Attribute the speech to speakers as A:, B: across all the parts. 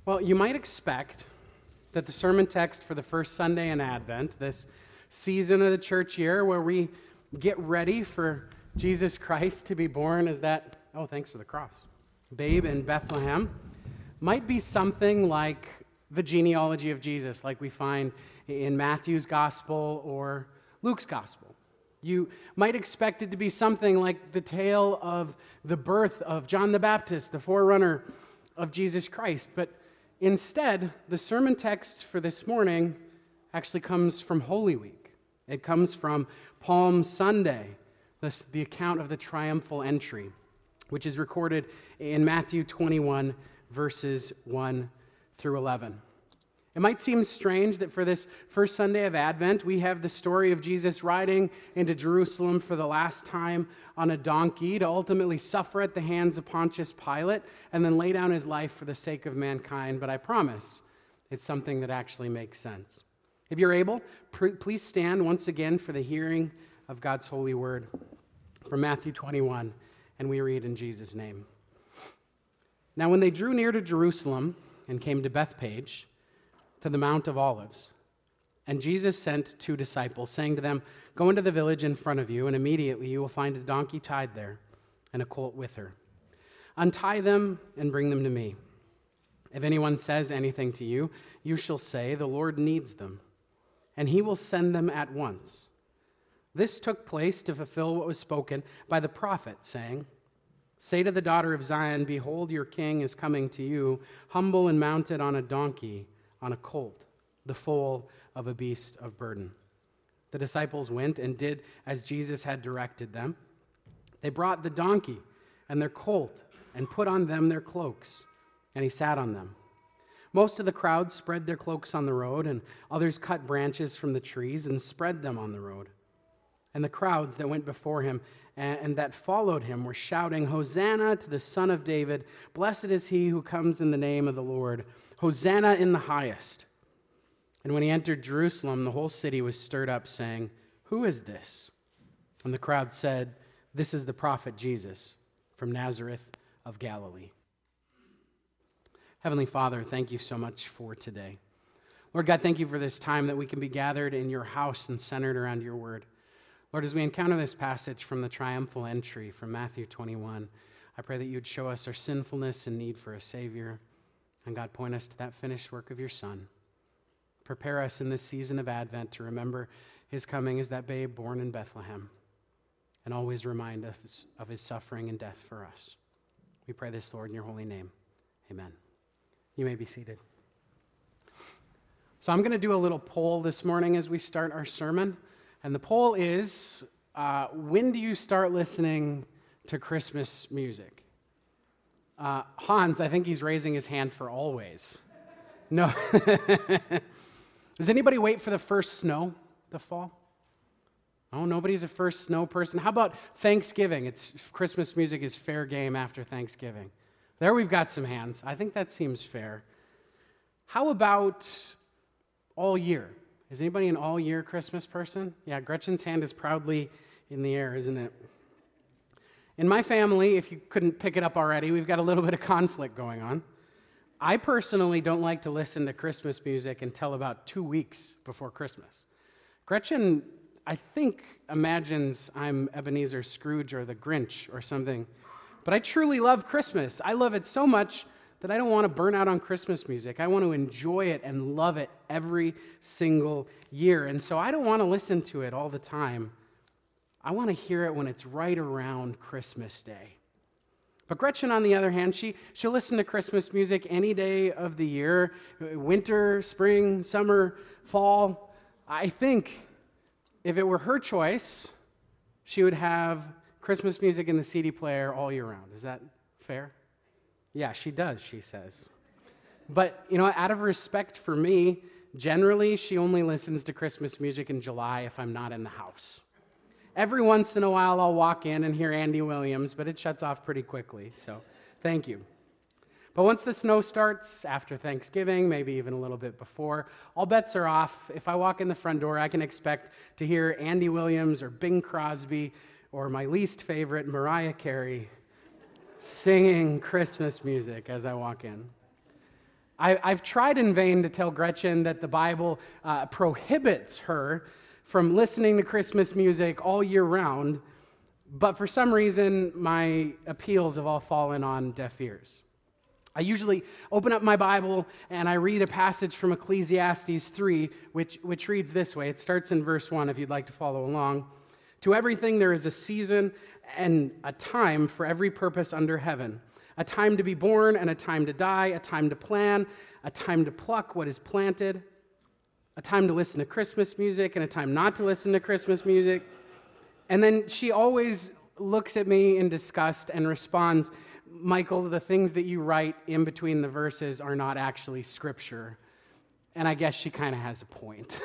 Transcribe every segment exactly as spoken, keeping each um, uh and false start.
A: Well, you might expect that the sermon text for the first Sunday in Advent, this season of the church year where we get ready for Jesus Christ to be born as that, oh, thanks for the cross, babe in Bethlehem, might be something like the genealogy of Jesus, like we find in Matthew's gospel or Luke's gospel. You might expect it to be something like the tale of the birth of John the Baptist, the forerunner of Jesus Christ. But instead, the sermon text for this morning actually comes from Holy Week. It comes from Palm Sunday, the, the account of the triumphal entry, which is recorded in Matthew twenty-one, verses one through eleven. It might seem strange that for this first Sunday of Advent, we have the story of Jesus riding into Jerusalem for the last time on a donkey to ultimately suffer at the hands of Pontius Pilate and then lay down his life for the sake of mankind, but I promise it's something that actually makes sense. If you're able, pr- please stand once again for the hearing of God's holy word from Matthew twenty-one, and we read in Jesus' name. Now when they drew near to Jerusalem and came to Bethphage, to the Mount of Olives. And Jesus sent two disciples, saying to them, "Go into the village in front of you, and immediately you will find a donkey tied there, and a colt with her. Untie them and bring them to me. If anyone says anything to you, you shall say, 'The Lord needs them,' and he will send them at once." This took place to fulfill what was spoken by the prophet, saying, "Say to the daughter of Zion, Behold, your king is coming to you, humble and mounted on a donkey, on a colt, the foal of a beast of burden." The disciples went and did as Jesus had directed them. They brought the donkey and their colt and put on them their cloaks, and he sat on them. Most of the crowd spread their cloaks on the road, and others cut branches from the trees and spread them on the road. And the crowds that went before him and that followed him were shouting, "Hosanna to the Son of David! Blessed is he who comes in the name of the Lord! Hosanna in the highest!" And when he entered Jerusalem, the whole city was stirred up, saying, "Who is this?" And the crowd said, "This is the prophet Jesus from Nazareth of Galilee." Heavenly Father, thank you so much for today. Lord God, thank you for this time that we can be gathered in your house and centered around your word. Lord, as we encounter this passage from the triumphal entry from Matthew twenty-one, I pray that you'd show us our sinfulness and need for a Savior. And God, point us to that finished work of your Son. Prepare us in this season of Advent to remember his coming as that babe born in Bethlehem, and always remind us of his suffering and death for us. We pray this, Lord, in your holy name. Amen. You may be seated. So I'm going to do a little poll this morning as we start our sermon. And the poll is, uh, when do you start listening to Christmas music? Uh, Hans, I think he's raising his hand for always. No. Does anybody wait for the first snow to fall? Oh, nobody's a first snow person. How about Thanksgiving? It's Christmas music is fair game after Thanksgiving. There we've got some hands. I think that seems fair. How about all year? Is anybody an all year Christmas person? Yeah, Gretchen's hand is proudly in the air, isn't it? In my family, if you couldn't pick it up already, we've got a little bit of conflict going on. I personally don't like to listen to Christmas music until about two weeks before Christmas. Gretchen, I think, imagines I'm Ebenezer Scrooge or the Grinch or something. But I truly love Christmas. I love it so much that I don't want to burn out on Christmas music. I want to enjoy it and love it every single year. And so I don't want to listen to it all the time. I want to hear it when it's right around Christmas Day. But Gretchen, on the other hand, she, she'll listen to Christmas music any day of the year, winter, spring, summer, fall. I think if it were her choice, she would have Christmas music in the C D player all year round. Is that fair? Yeah, she does, she says. But, you know, out of respect for me, generally she only listens to Christmas music in July if I'm not in the house. Every once in a while, I'll walk in and hear Andy Williams, but it shuts off pretty quickly, so thank you. But once the snow starts, after Thanksgiving, maybe even a little bit before, all bets are off. If I walk in the front door, I can expect to hear Andy Williams or Bing Crosby or my least favorite, Mariah Carey, singing Christmas music as I walk in. I, I've tried in vain to tell Gretchen that the Bible uh, prohibits her from listening to Christmas music all year round, but for some reason, my appeals have all fallen on deaf ears. I usually open up my Bible and I read a passage from Ecclesiastes three, which, which reads this way. It starts in verse one, if you'd like to follow along. To everything there is a season and a time for every purpose under heaven. A time to be born and a time to die, a time to plan, a time to pluck what is planted, a time to listen to Christmas music and a time not to listen to Christmas music. And then she always looks at me in disgust and responds, Michael, the things that you write in between the verses are not actually scripture. And I guess she kind of has a point.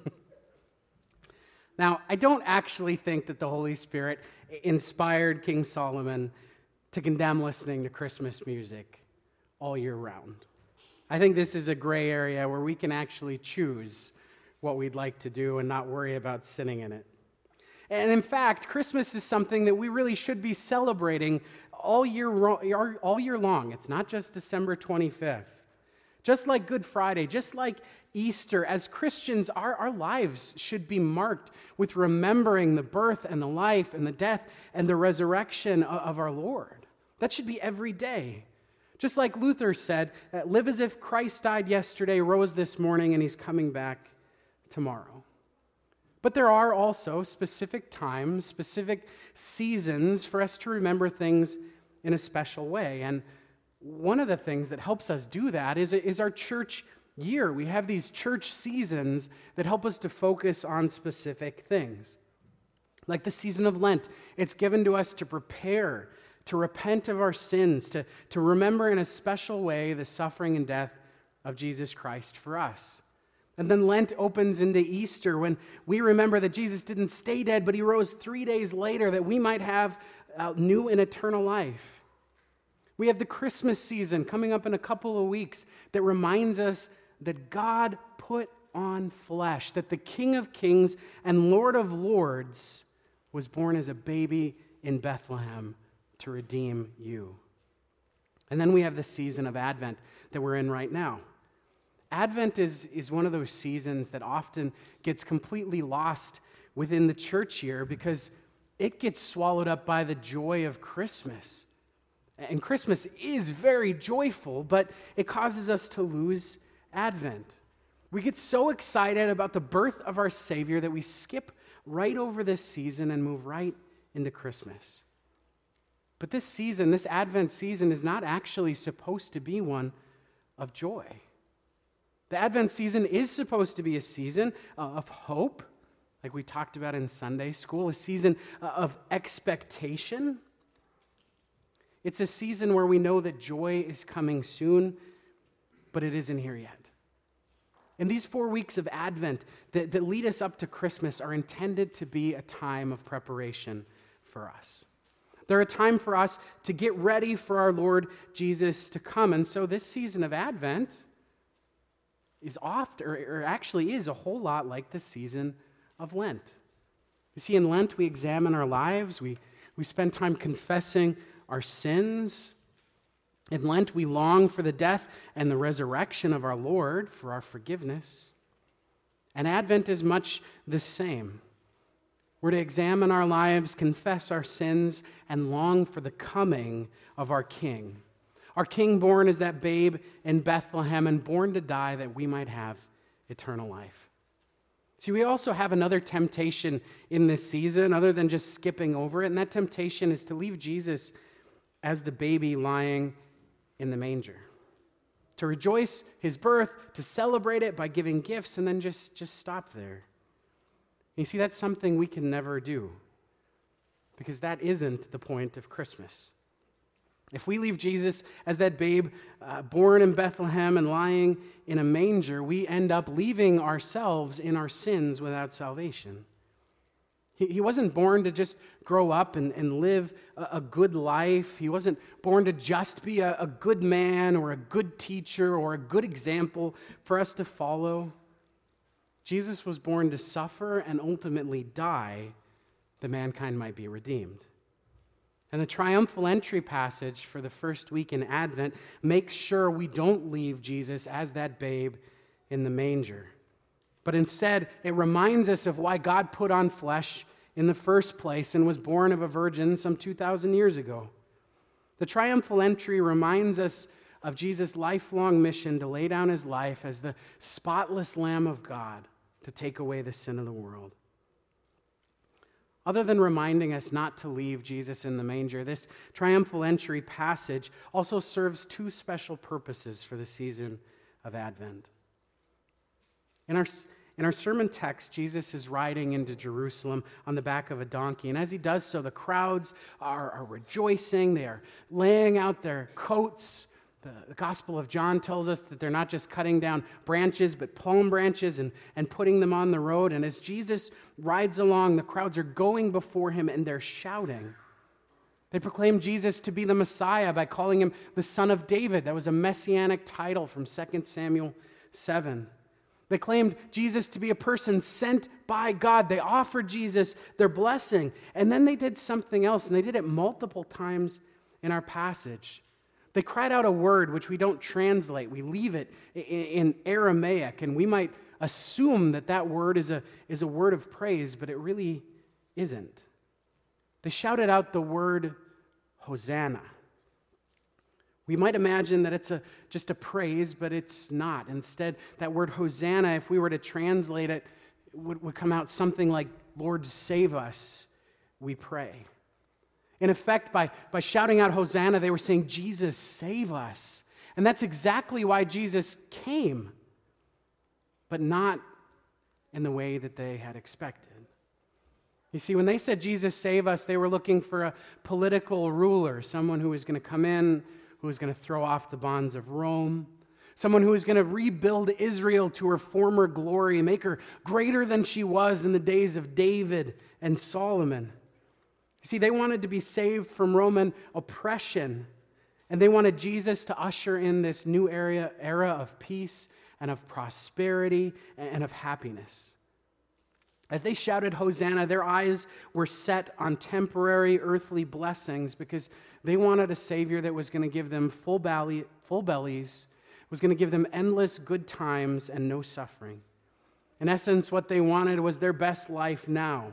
A: Now, I don't actually think that the Holy Spirit inspired King Solomon to condemn listening to Christmas music all year round. I think this is a gray area where we can actually choose what we'd like to do and not worry about sinning in it. And in fact, Christmas is something that we really should be celebrating all year, all year long. It's not just December twenty-fifth. Just like Good Friday, just like Easter, as Christians, our, our lives should be marked with remembering the birth and the life and the death and the resurrection of, of our Lord. That should be every day. Just like Luther said, live as if Christ died yesterday, rose this morning, and he's coming back tomorrow. But there are also specific times, specific seasons for us to remember things in a special way. And one of the things that helps us do that is, is our church year. We have these church seasons that help us to focus on specific things. Like the season of Lent, it's given to us to prepare, to repent of our sins, to, to remember in a special way the suffering and death of Jesus Christ for us. And then Lent opens into Easter when we remember that Jesus didn't stay dead, but he rose three days later that we might have uh, new and eternal life. We have the Christmas season coming up in a couple of weeks that reminds us that God put on flesh, that the King of Kings and Lord of Lords was born as a baby in Bethlehem to redeem you. And then we have the season of Advent that we're in right now. Advent is, is one of those seasons that often gets completely lost within the church year because it gets swallowed up by the joy of Christmas. And Christmas is very joyful, but it causes us to lose Advent. We get so excited about the birth of our Savior that we skip right over this season and move right into Christmas. But this season, this Advent season, is not actually supposed to be one of joy. The Advent season is supposed to be a season of hope, like we talked about in Sunday school, a season of expectation. It's a season where we know that joy is coming soon, but it isn't here yet. And these four weeks of Advent that, that lead us up to Christmas are intended to be a time of preparation for us. They're a time for us to get ready for our Lord Jesus to come. And so this season of Advent is oft, or, or actually is a whole lot like the season of Lent. You see, in Lent, we examine our lives. We, we spend time confessing our sins. In Lent, we long for the death and the resurrection of our Lord, for our forgiveness. And Advent is much the same. We're to examine our lives, confess our sins, and long for the coming of our King. Our King born as that babe in Bethlehem and born to die that we might have eternal life. See, we also have another temptation in this season other than just skipping over it, and that temptation is to leave Jesus as the baby lying in the manger. To rejoice his birth, to celebrate it by giving gifts, and then just, just stop there. You see, that's something we can never do because that isn't the point of Christmas. If we leave Jesus as that babe uh, born in Bethlehem and lying in a manger, we end up leaving ourselves in our sins without salvation. He, he wasn't born to just grow up and, and live a, a good life. He wasn't born to just be a, a good man or a good teacher or a good example for us to follow. Jesus was born to suffer and ultimately die that mankind might be redeemed. And the triumphal entry passage for the first week in Advent makes sure we don't leave Jesus as that babe in the manger. But instead, it reminds us of why God put on flesh in the first place and was born of a virgin some two thousand years ago. The triumphal entry reminds us of Jesus' lifelong mission to lay down his life as the spotless Lamb of God to take away the sin of the world. Other than reminding us not to leave Jesus in the manger, this triumphal entry passage also serves two special purposes for the season of Advent. In our, in our sermon text, Jesus is riding into Jerusalem on the back of a donkey, and as he does so, the crowds are, are rejoicing. They are laying out their coats. The, the Gospel of John tells us that they're not just cutting down branches, but palm branches and, and putting them on the road. And as Jesus rides along, the crowds are going before him and they're shouting. They proclaim Jesus to be the Messiah by calling him the Son of David. That was a messianic title from Second Samuel seven. They claimed Jesus to be a person sent by God. They offered Jesus their blessing. And then they did something else, and they did it multiple times in our passage. They cried out a word which we don't translate. We leave it in Aramaic, and we might assume that that word is a, is a word of praise, but it really isn't. They shouted out the word Hosanna. We might imagine that it's a, just a praise, but it's not. Instead, that word Hosanna, if we were to translate it, would, would come out something like, Lord, save us, we pray. In effect, by, by shouting out Hosanna, they were saying, Jesus, save us. And that's exactly why Jesus came, but not in the way that they had expected. You see, when they said, Jesus, save us, they were looking for a political ruler, someone who was going to come in, who was going to throw off the bonds of Rome, someone who was going to rebuild Israel to her former glory, make her greater than she was in the days of David and Solomon. You see, they wanted to be saved from Roman oppression, and they wanted Jesus to usher in this new era, era of peace and of prosperity and of happiness. As they shouted Hosanna, their eyes were set on temporary earthly blessings because they wanted a Savior that was going to give them full, belly, full bellies, was going to give them endless good times and no suffering. In essence, what they wanted was their best life now.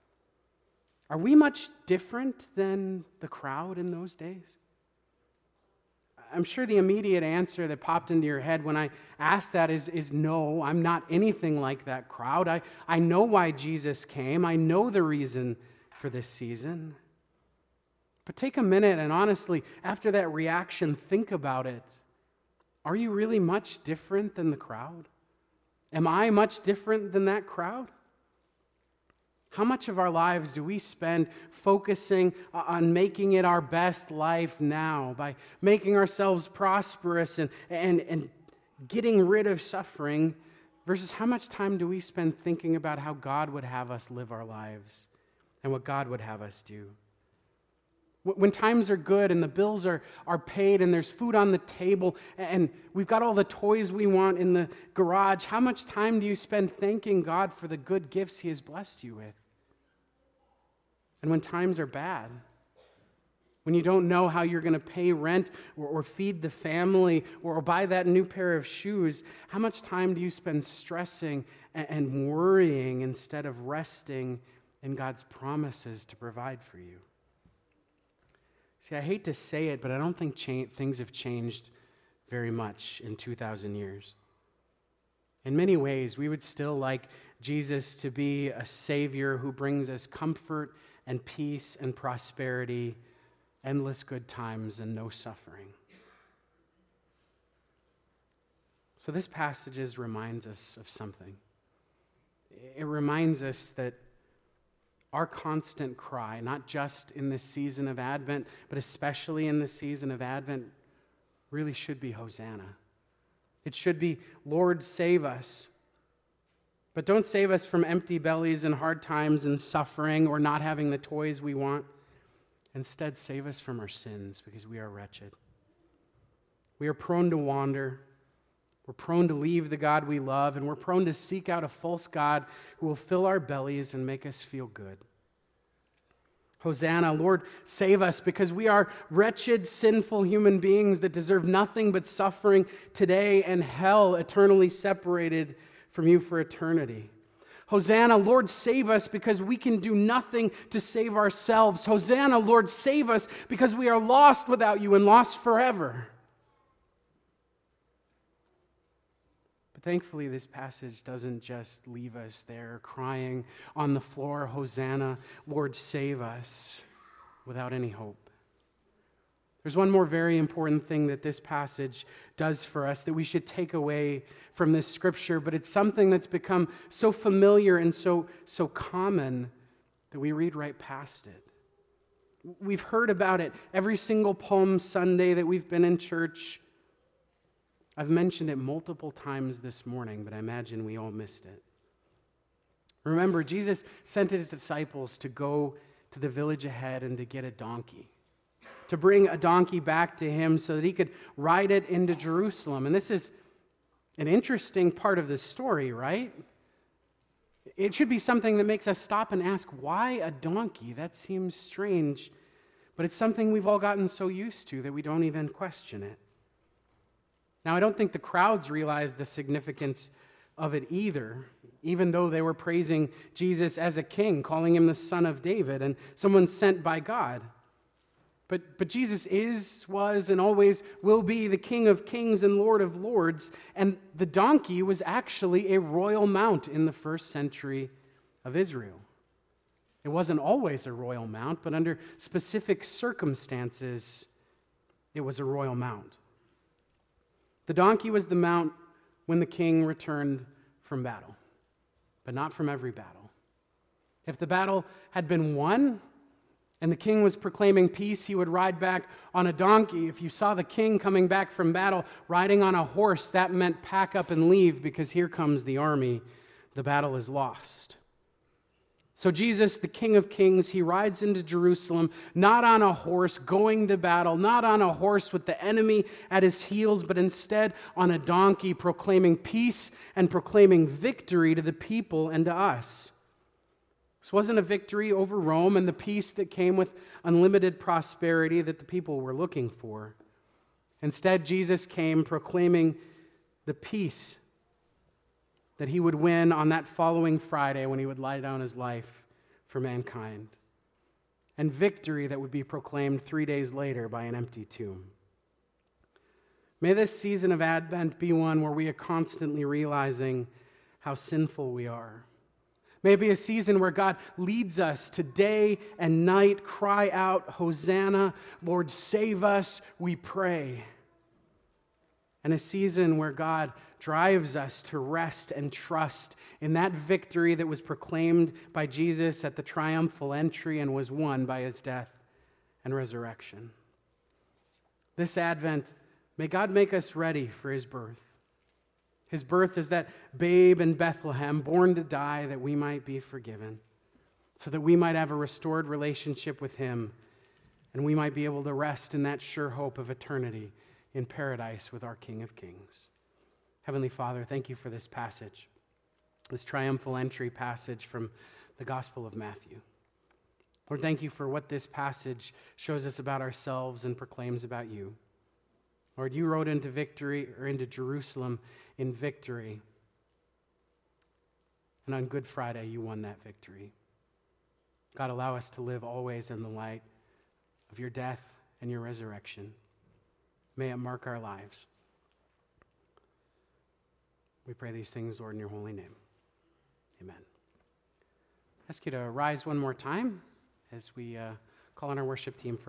A: Are we much different than the crowd in those days? I'm sure the immediate answer that popped into your head when I asked that is, is no, I'm not anything like that crowd. I, I know why Jesus came. I know the reason for this season. But take a minute and honestly, after that reaction, think about it. Are you really much different than the crowd? Am I much different than that crowd? How much of our lives do we spend focusing on making it our best life now, by making ourselves prosperous and, and, and getting rid of suffering, versus how much time do we spend thinking about how God would have us live our lives and what God would have us do? When times are good and the bills are, are paid and there's food on the table and we've got all the toys we want in the garage, how much time do you spend thanking God for the good gifts he has blessed you with? And when times are bad, when you don't know how you're going to pay rent or, or feed the family or, or buy that new pair of shoes, how much time do you spend stressing and, and worrying instead of resting in God's promises to provide for you? See, I hate to say it, but I don't think cha- things have changed very much in two thousand years. In many ways, we would still like Jesus to be a Savior who brings us comfort and peace and prosperity, endless good times and no suffering. So this passage reminds us of something. It reminds us that our constant cry, not just in this season of Advent, but especially in the season of Advent, really should be Hosanna. It should be, Lord, save us. But don't save us from empty bellies and hard times and suffering or not having the toys we want. Instead, save us from our sins because we are wretched. We are prone to wander. We're prone to leave the God we love, and we're prone to seek out a false God who will fill our bellies and make us feel good. Hosanna, Lord, save us, because we are wretched, sinful human beings that deserve nothing but suffering today and hell, eternally separated from you for eternity. Hosanna, Lord, save us, because we can do nothing to save ourselves. Hosanna, Lord, save us, because we are lost without you and lost forever. But thankfully, this passage doesn't just leave us there crying on the floor, Hosanna, Lord, save us, without any hope. There's one more very important thing that this passage does for us that we should take away from this scripture, but it's something that's become so familiar and so, so common that we read right past it. We've heard about it every single Palm Sunday that we've been in church. I've mentioned it multiple times this morning, but I imagine we all missed it. Remember, Jesus sent his disciples to go to the village ahead and to get a donkey, to bring a donkey back to him so that he could ride it into Jerusalem. And this is an interesting part of this story, right? It should be something that makes us stop and ask, why a donkey? That seems strange, but it's something we've all gotten so used to that we don't even question it. Now, I don't think the crowds realized the significance of it either, even though they were praising Jesus as a king, calling him the Son of David and someone sent by God. But, but Jesus is, was, and always will be the King of kings and Lord of lords, and the donkey was actually a royal mount in the first century of Israel. It wasn't always a royal mount, but under specific circumstances, it was a royal mount. The donkey was the mount when the king returned from battle, but not from every battle. If the battle had been won and the king was proclaiming peace, he would ride back on a donkey. If you saw the king coming back from battle riding on a horse, that meant pack up and leave, because here comes the army. The battle is lost. So Jesus, the King of Kings, he rides into Jerusalem, not on a horse going to battle, not on a horse with the enemy at his heels, but instead on a donkey, proclaiming peace and proclaiming victory to the people and to us. This wasn't a victory over Rome and the peace that came with unlimited prosperity that the people were looking for. Instead, Jesus came proclaiming the peace that he would win on that following Friday when he would lay down his life for mankind, and victory that would be proclaimed three days later by an empty tomb. May this season of Advent be one where we are constantly realizing how sinful we are. May it be a season where God leads us to day and night cry out, Hosanna, Lord, save us, we pray. And a season where God drives us to rest and trust in that victory that was proclaimed by Jesus at the triumphal entry and was won by his death and resurrection. This Advent, may God make us ready for his birth. His birth is that babe in Bethlehem, born to die that we might be forgiven, so that we might have a restored relationship with him, and we might be able to rest in that sure hope of eternity in paradise with our King of Kings. Heavenly Father, thank you for this passage, this triumphal entry passage from the Gospel of Matthew. Lord, thank you for what this passage shows us about ourselves and proclaims about you. Lord, you rode into victory, or into Jerusalem in victory. And on Good Friday, you won that victory. God, allow us to live always in the light of your death and your resurrection. May it mark our lives. We pray these things, Lord, in your holy name. Amen. I ask you to rise one more time as we uh, call on our worship team for